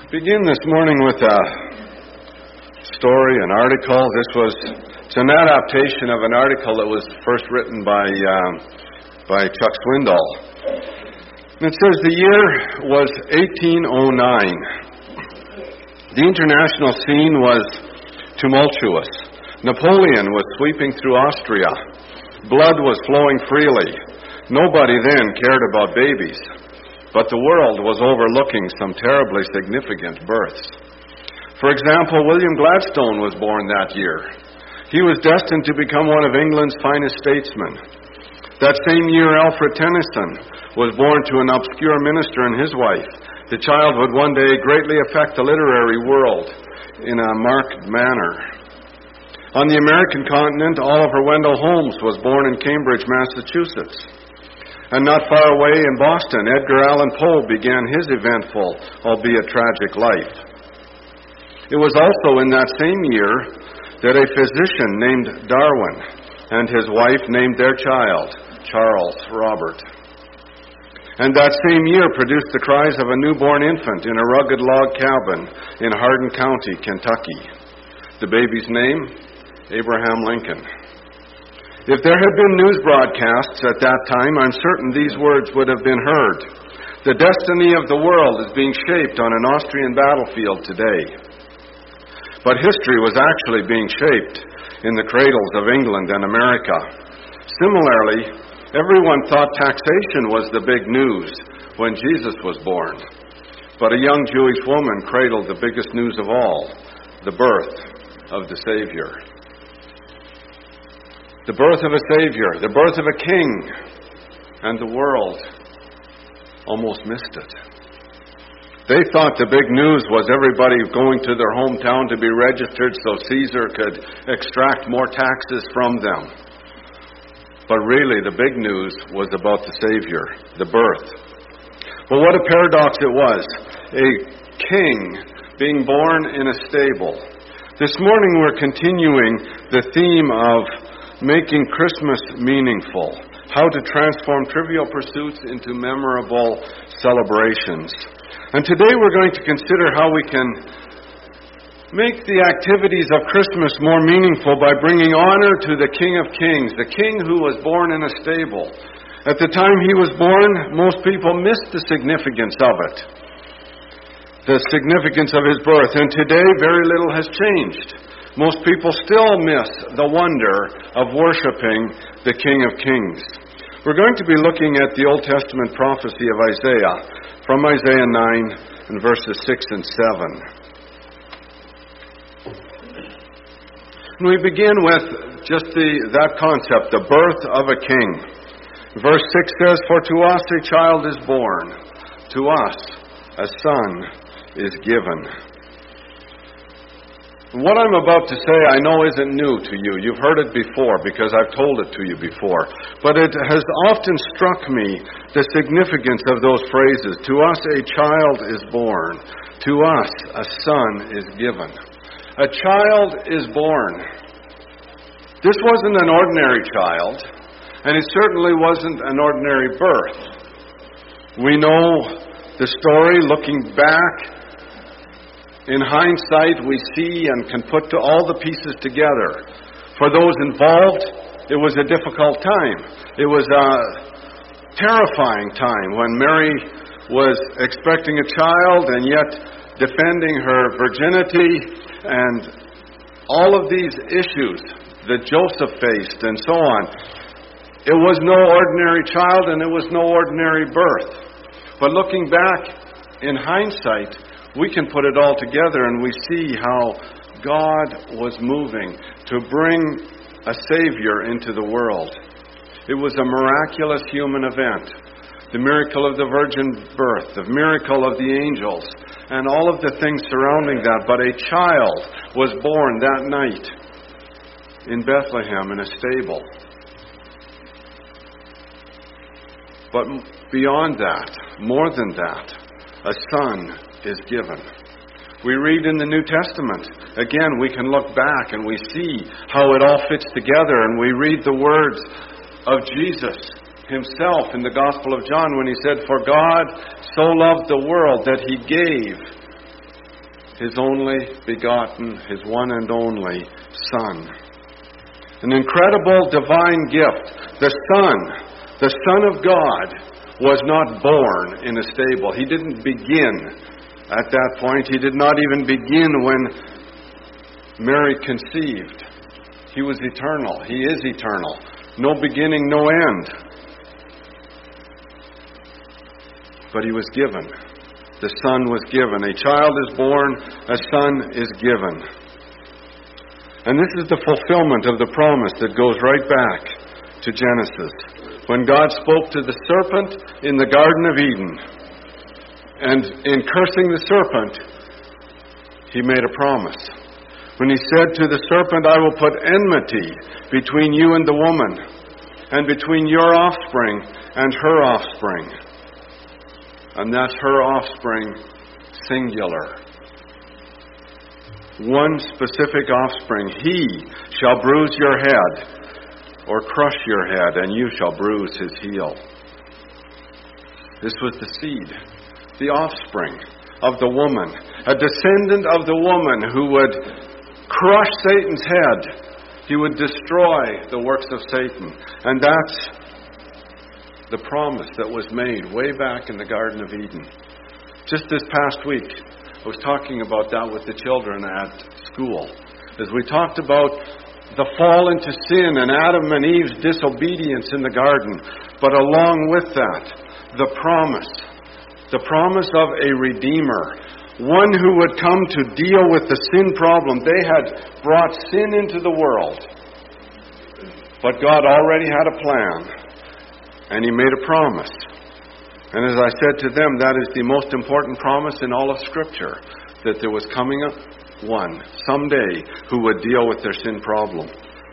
Begin this morning with a story, an article. It's an adaptation of an article that was first written by Chuck Swindoll. And it says the year was 1809. The international scene was tumultuous. Napoleon was sweeping through Austria. Blood was flowing freely. Nobody then cared about babies. But the world was overlooking some terribly significant births. For example, William Gladstone was born that year. He was destined to become one of England's finest statesmen. That same year, Alfred Tennyson was born to an obscure minister and his wife. The child would one day greatly affect the literary world in a marked manner. On the American continent, Oliver Wendell Holmes was born in Cambridge, Massachusetts. And not far away in Boston, Edgar Allan Poe began his eventful, albeit tragic life. It was also in that same year that a physician named Darwin and his wife named their child Charles Robert. And that same year produced the cries of a newborn infant in a rugged log cabin in Hardin County, Kentucky. The baby's name? Abraham Lincoln. If there had been news broadcasts at that time, I'm certain these words would have been heard. The destiny of the world is being shaped on an Austrian battlefield today. But history was actually being shaped in the cradles of England and America. Similarly, everyone thought taxation was the big news when Jesus was born. But a young Jewish woman cradled the biggest news of all, the birth of the Savior. The birth of a Savior, the birth of a King, and the world almost missed it. They thought the big news was everybody going to their hometown to be registered so Caesar could extract more taxes from them. But really, the big news was about the Savior, the birth. Well, what a paradox it was. A king being born in a stable. This morning we're continuing the theme of making Christmas meaningful, how to transform trivial pursuits into memorable celebrations. And today we're going to consider how we can make the activities of Christmas more meaningful by bringing honor to the King of Kings, the King who was born in a stable. At the time he was born, most people missed the significance of it, the significance of his birth. And today, very little has changed. Most people still miss the wonder of worshiping the King of Kings. We're going to be looking at the Old Testament prophecy of Isaiah, from Isaiah 9 and verses 6 and 7. And we begin with just that concept, the birth of a king. Verse 6 says, "For to us a child is born, to us a son is given." What I'm about to say I know isn't new to you. You've heard it before because I've told it to you before. But it has often struck me the significance of those phrases. To us a child is born. To us a son is given. A child is born. This wasn't an ordinary child, and it certainly wasn't an ordinary birth. We know the story looking back. In hindsight, we see and can put all the pieces together. For those involved, it was a difficult time. It was a terrifying time when Mary was expecting a child and yet defending her virginity and all of these issues that Joseph faced and so on. It was no ordinary child and it was no ordinary birth. But looking back in hindsight, we can put it all together and we see how God was moving to bring a Savior into the world. It was a miraculous human event. The miracle of the virgin birth, the miracle of the angels, and all of the things surrounding that. But a child was born that night in Bethlehem in a stable. But beyond that, more than that, a son is given. We read in the New Testament, again, we can look back and we see how it all fits together, and we read the words of Jesus himself in the Gospel of John when he said, "For God so loved the world that he gave His only begotten, His one and only Son. An incredible divine gift. The Son of God, was not born in a stable. He didn't begin at that point. He did not even begin when Mary conceived. He was eternal. He is eternal. No beginning, no end. But He was given. The Son was given. A child is born, a Son is given. And this is the fulfillment of the promise that goes right back to Genesis. When God spoke to the serpent in the Garden of Eden, and in cursing the serpent, He made a promise. When He said to the serpent, I will put enmity between you and the woman, and between your offspring and her offspring. And that's her offspring, singular. One specific offspring. He shall bruise your head, or crush your head, and you shall bruise his heel. This was the seed, the offspring of the woman, a descendant of the woman who would crush Satan's head. He would destroy the works of Satan. And that's the promise that was made way back in the Garden of Eden. Just this past week, I was talking about that with the children at school. As we talked about the fall into sin and Adam and Eve's disobedience in the garden. But along with that, the promise of a Redeemer. One who would come to deal with the sin problem. They had brought sin into the world. But God already had a plan. And He made a promise. And as I said to them, that is the most important promise in all of Scripture. That there was coming one, someday, who would deal with their sin problem.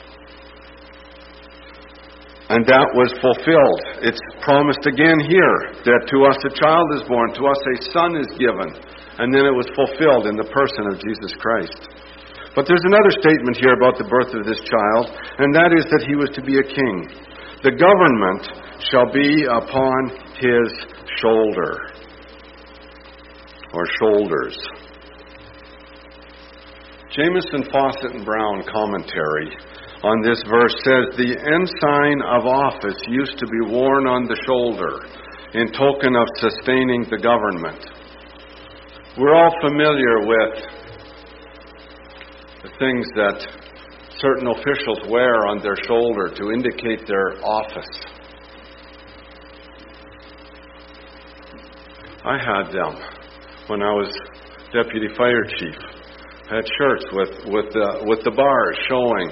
And that was fulfilled. It's promised again here, that to us a child is born, to us a son is given. And then it was fulfilled in the person of Jesus Christ. But there's another statement here about the birth of this child, and that is that He was to be a king. The government shall be upon His shoulder, or shoulders. Jamieson, Fawcett, and Brown commentary on this verse says, the ensign of office used to be worn on the shoulder in token of sustaining the government. We're all familiar with the things that certain officials wear on their shoulder to indicate their office. I had them when I was deputy fire chief. I had shirts with the bars showing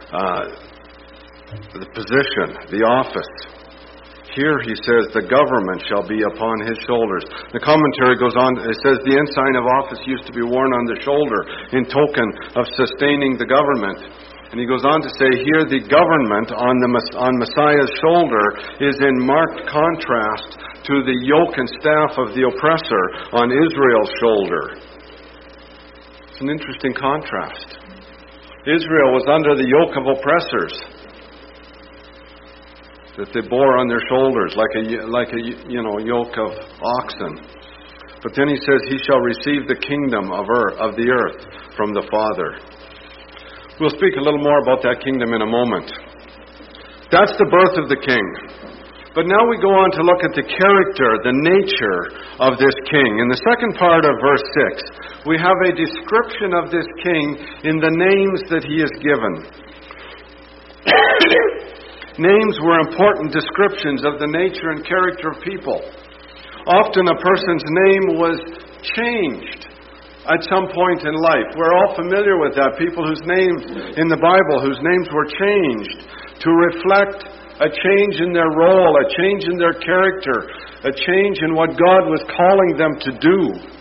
the position, the office. Here he says, the government shall be upon his shoulders. The commentary goes on, it says, the ensign of office used to be worn on the shoulder in token of sustaining the government. And he goes on to say, here the government on Messiah's shoulder is in marked contrast to the yoke and staff of the oppressor on Israel's shoulder. It's an interesting contrast. Israel was under the yoke of oppressors that they bore on their shoulders like a yoke of oxen. But then he says, he shall receive the kingdom of the earth from the Father. We'll speak a little more about that kingdom in a moment. That's the birth of the king. But now we go on to look at the character, the nature of this king. In the second part of verse 6, we have a description of this king in the names that he is given. Names were important descriptions of the nature and character of people. Often a person's name was changed at some point in life. We're all familiar with that. People whose names in the Bible, whose names were changed to reflect a change in their role, a change in their character, a change in what God was calling them to do.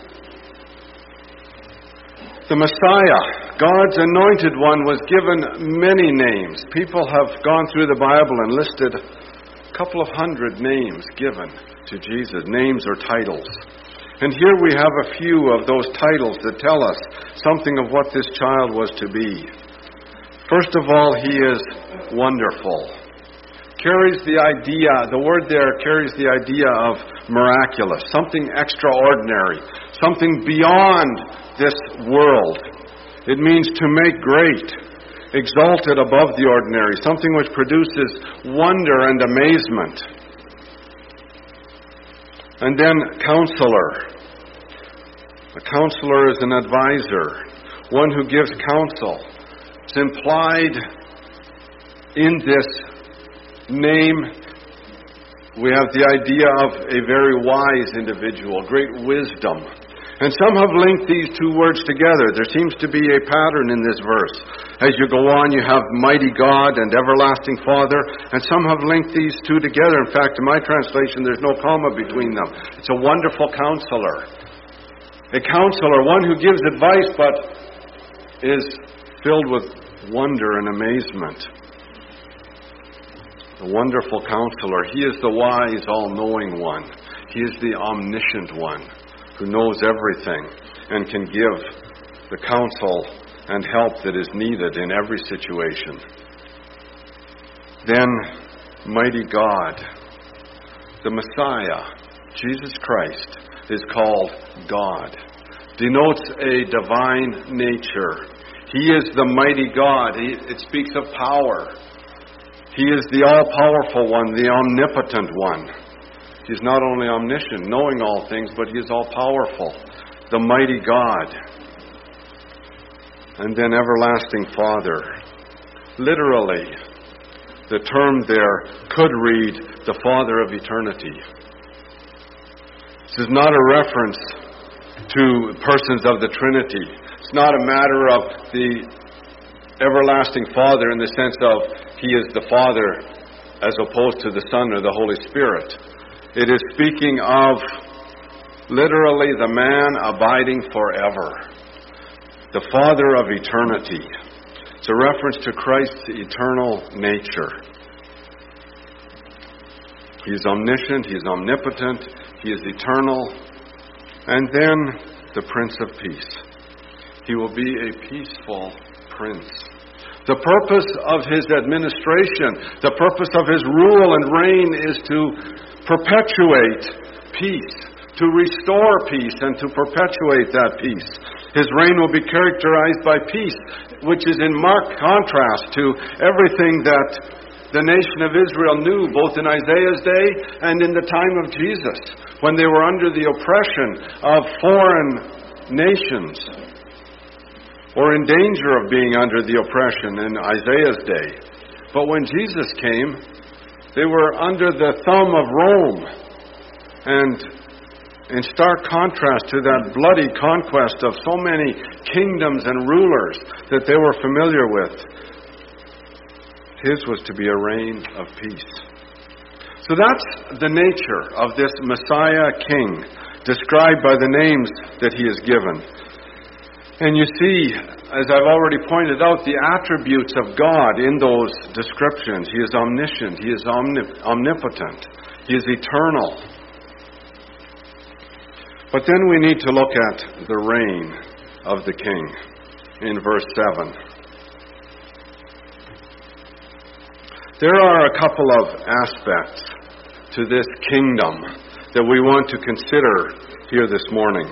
The Messiah, God's anointed one, was given many names. People have gone through the Bible and listed a couple of hundred names given to Jesus, names or titles. And here we have a few of those titles that tell us something of what this child was to be. First of all, he is wonderful. carries the idea, the word there carries the idea of miraculous, something extraordinary, something beyond this world. It means to make great, exalted above the ordinary, something which produces wonder and amazement. And then counselor. A counselor is an advisor, one who gives counsel. It's implied in this name, we have the idea of a very wise individual, great wisdom. And some have linked these two words together. There seems to be a pattern in this verse. As you go on, you have mighty God and everlasting Father, and some have linked these two together. In fact, in my translation, there's no comma between them. It's a wonderful counselor. A counselor, one who gives advice but is filled with wonder and amazement. The wonderful counselor. He is the wise, all-knowing one. He is the omniscient one who knows everything and can give the counsel and help that is needed in every situation. Then, mighty God, the Messiah, Jesus Christ, is called God. Denotes a divine nature. He is the mighty God. It speaks of power. He is the all-powerful one, the omnipotent one. He's not only omniscient, knowing all things, but He is all-powerful, the mighty God. And then everlasting Father. Literally, the term there could read the Father of eternity. This is not a reference to persons of the Trinity. It's not a matter of the everlasting Father in the sense of He is the Father as opposed to the Son or the Holy Spirit. It is speaking of literally the man abiding forever, the Father of eternity. It's a reference to Christ's eternal nature. He is omniscient, He is omnipotent, He is eternal. And then the Prince of Peace. He will be a peaceful Prince. The purpose of His administration, the purpose of His rule and reign is to perpetuate peace, to restore peace and to perpetuate that peace. His reign will be characterized by peace, which is in marked contrast to everything that the nation of Israel knew, both in Isaiah's day and in the time of Jesus, when they were under the oppression of foreign nations, or in danger of being under the oppression in Isaiah's day. But when Jesus came, they were under the thumb of Rome. And in stark contrast to that bloody conquest of so many kingdoms and rulers that they were familiar with, His was to be a reign of peace. So that's the nature of this Messiah King, described by the names that He is given. And you see, as I've already pointed out, the attributes of God in those descriptions. He is omniscient. He is omnipotent. He is eternal. But then we need to look at the reign of the King in verse 7. There are a couple of aspects to this kingdom that we want to consider here this morning.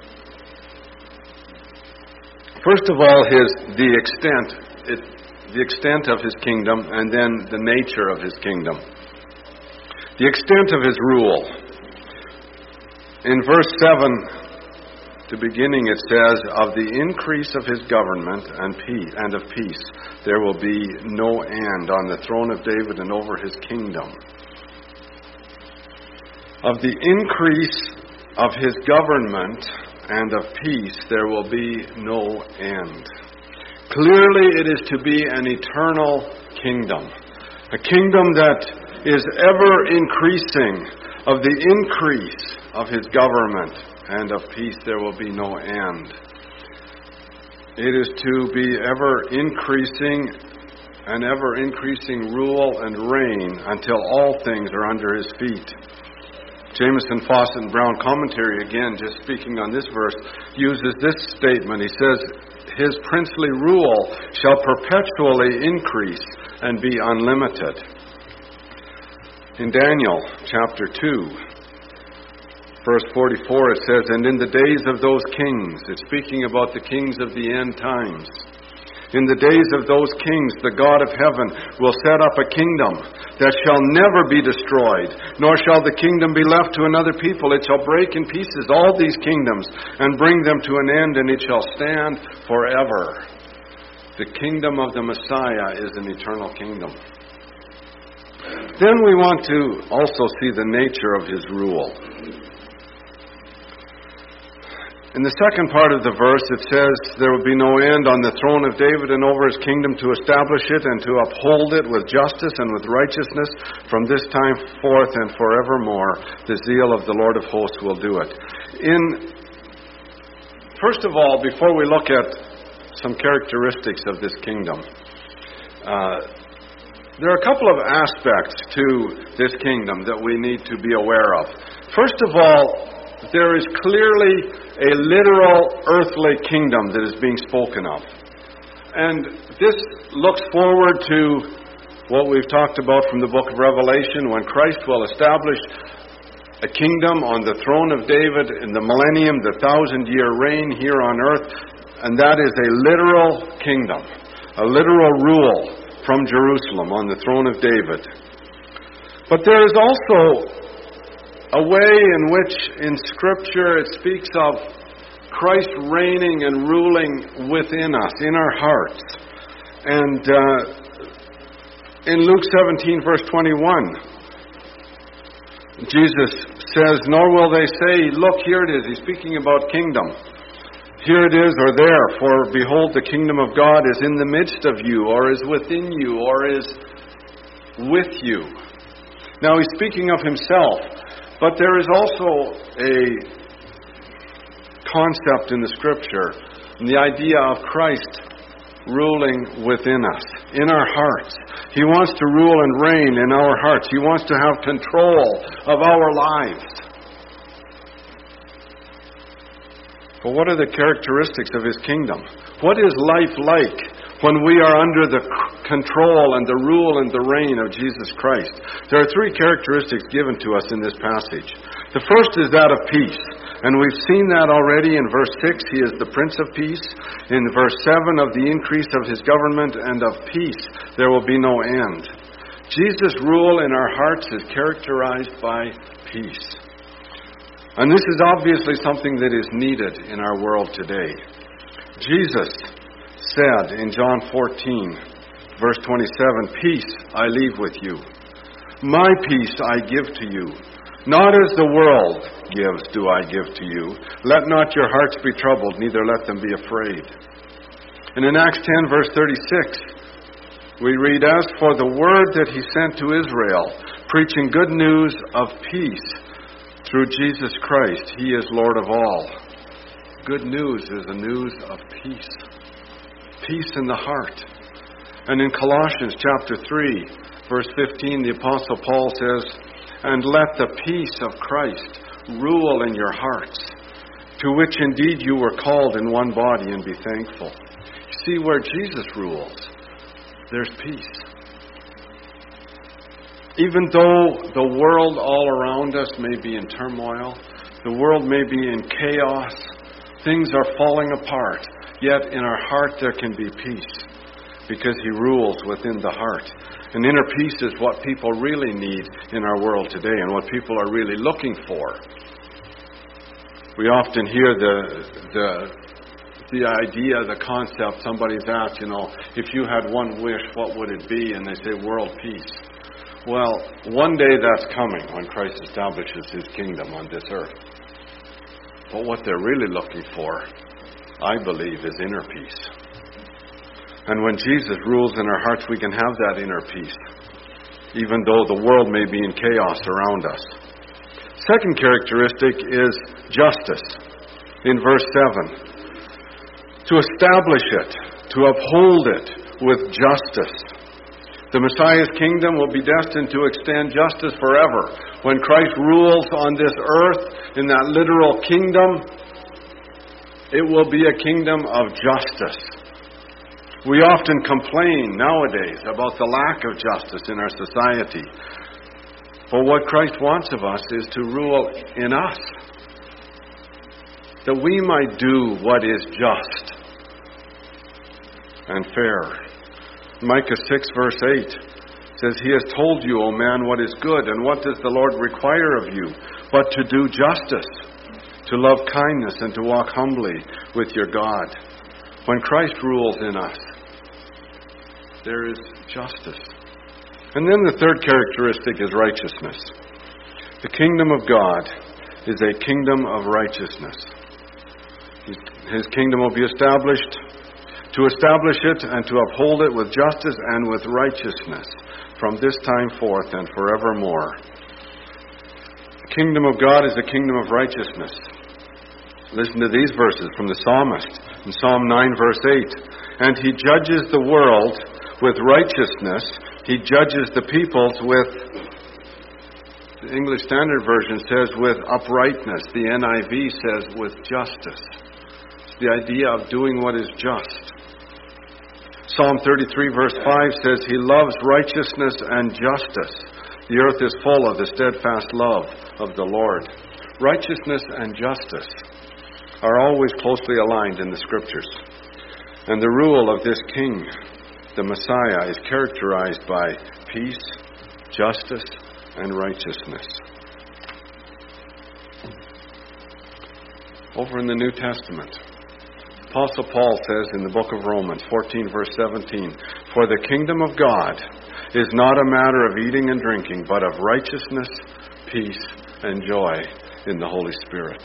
First of all, the extent of His kingdom, and then the nature of His kingdom. The extent of His rule. In verse 7, the beginning, it says, "Of the increase of His government and of peace, there will be no end on the throne of David and over His kingdom." Of the increase of His government and of peace, there will be no end. Clearly, it is to be an eternal kingdom. A kingdom that is ever increasing. Of the increase of His government and of peace, there will be no end. It is to be ever increasing, an ever increasing rule and reign until all things are under His feet. Jamieson, Fawcett, and Brown commentary, again, just speaking on this verse, uses this statement. He says, "His princely rule shall perpetually increase and be unlimited." In Daniel chapter 2, verse 44, it says, "And in the days of those kings," it's speaking about the kings of the end times, "in the days of those kings, the God of heaven will set up a kingdom that shall never be destroyed, nor shall the kingdom be left to another people. It shall break in pieces all these kingdoms and bring them to an end, and it shall stand forever." The kingdom of the Messiah is an eternal kingdom. Then we want to also see the nature of his rule. In the second part of the verse, it says, "There will be no end on the throne of David and over his kingdom, to establish it and to uphold it with justice and with righteousness from this time forth and forevermore. The zeal of the Lord of hosts will do it." First of all, before we look at some characteristics of this kingdom, there are a couple of aspects to this kingdom that we need to be aware of. First of all, there is clearly a literal earthly kingdom that is being spoken of. And this looks forward to what we've talked about from the book of Revelation, when Christ will establish a kingdom on the throne of David in the millennium, the 1,000-year reign here on earth. And that is a literal kingdom, a literal rule from Jerusalem on the throne of David. But there is also a way in which in Scripture it speaks of Christ reigning and ruling within us, in our hearts. And in Luke 17, verse 21, Jesus says, "Nor will they say, 'Look, here it is.'" He's speaking about kingdom. "Here it is," or "there, for behold, the kingdom of God is in the midst of you," or "is within you," or "is with you." Now he's speaking of himself, but there is also a concept in the Scripture, and the idea of Christ ruling within us, in our hearts. He wants to rule and reign in our hearts. He wants to have control of our lives. But what are the characteristics of his kingdom? What is life like when we are under the control and the rule and the reign of Jesus Christ? There are three characteristics given to us in this passage. The first is that of peace. And we've seen that already in verse 6. He is the Prince of Peace. In verse 7, of the increase of his government and of peace, there will be no end. Jesus' rule in our hearts is characterized by peace. And this is obviously something that is needed in our world today. Jesus said in John 14, verse 27, "Peace I leave with you. My peace I give to you. Not as the world gives do I give to you. Let not your hearts be troubled, neither let them be afraid." And in Acts 10, verse 36, we read, "As for the word that he sent to Israel, preaching good news of peace through Jesus Christ, he is Lord of all." Good news is the news of peace. Peace in the heart. And in Colossians chapter 3, verse 15, the Apostle Paul says, "And let the peace of Christ rule in your hearts, to which indeed you were called in one body, and be thankful." See, where Jesus rules, there's peace. Even though the world all around us may be in turmoil, the world may be in chaos, things are falling apart, yet in our heart there can be peace, because he rules within the heart. And inner peace is what people really need in our world today, and what people are really looking for. We often hear the idea, the concept, somebody's asked, if you had one wish, what would it be? And they say world peace. Well, one day that's coming when Christ establishes his kingdom on this earth. But what they're really looking for, I believe, is inner peace. And when Jesus rules in our hearts, we can have that inner peace, even though the world may be in chaos around us. Second characteristic is justice. In verse 7, to establish it, to uphold it with justice. The Messiah's kingdom will be destined to extend justice forever. When Christ rules on this earth in that literal kingdom, it will be a kingdom of justice. We often complain nowadays about the lack of justice in our society. But what Christ wants of us is to rule in us, that we might do what is just and fair. Micah 6 verse 8 says, He has told you, O man, what is good, and what does the Lord require of you, but to do justice, to love kindness, and to walk humbly with your God. When Christ rules in us, there is justice. And then the third characteristic is righteousness. The kingdom of God is a kingdom of righteousness. His kingdom will be established. To establish it and to uphold it with justice and with righteousness from this time forth and forevermore. The kingdom of God is a kingdom of righteousness. Listen to these verses from the psalmist in Psalm 9 verse 8. And He judges the world with righteousness. He judges the peoples with, the English Standard Version says, with uprightness. The NIV says with justice. It's the idea of doing what is just. Psalm 33 verse 5 says, He loves righteousness and justice. The earth is full of the steadfast love of the Lord. Righteousness and justice are always closely aligned in the Scriptures. And the rule of this King, the Messiah, is characterized by peace, justice, and righteousness. Over in the New Testament, Apostle Paul says in the book of Romans 14 verse 17, For the kingdom of God is not a matter of eating and drinking, but of righteousness, peace, and joy in the Holy Spirit.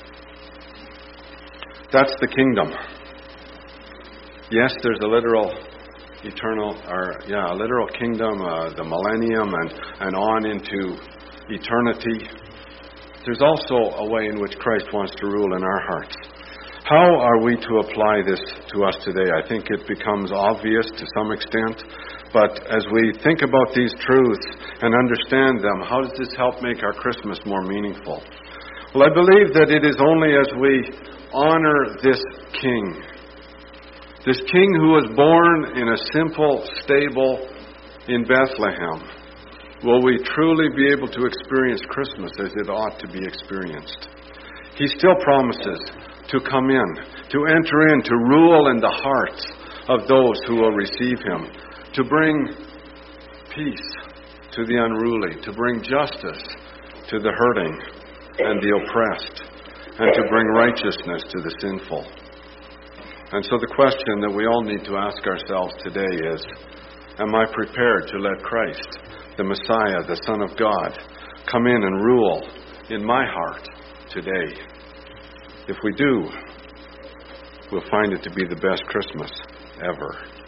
That's the kingdom. Yes, there's a literal literal kingdom, the millennium, and on into eternity. There's also a way in which Christ wants to rule in our hearts. How are we to apply this to us today? I think it becomes obvious to some extent, but as we think about these truths and understand them, how does this help make our Christmas more meaningful? Well, I believe that it is only as we honor this King who was born in a simple stable in Bethlehem, will we truly be able to experience Christmas as it ought to be experienced. He still promises to come in, to enter in, to rule in the hearts of those who will receive Him, to bring peace to the unruly, to bring justice to the hurting and the oppressed, and to bring righteousness to the sinful. And so the question that we all need to ask ourselves today is, am I prepared to let Christ, the Messiah, the Son of God, come in and rule in my heart today? If we do, we'll find it to be the best Christmas ever.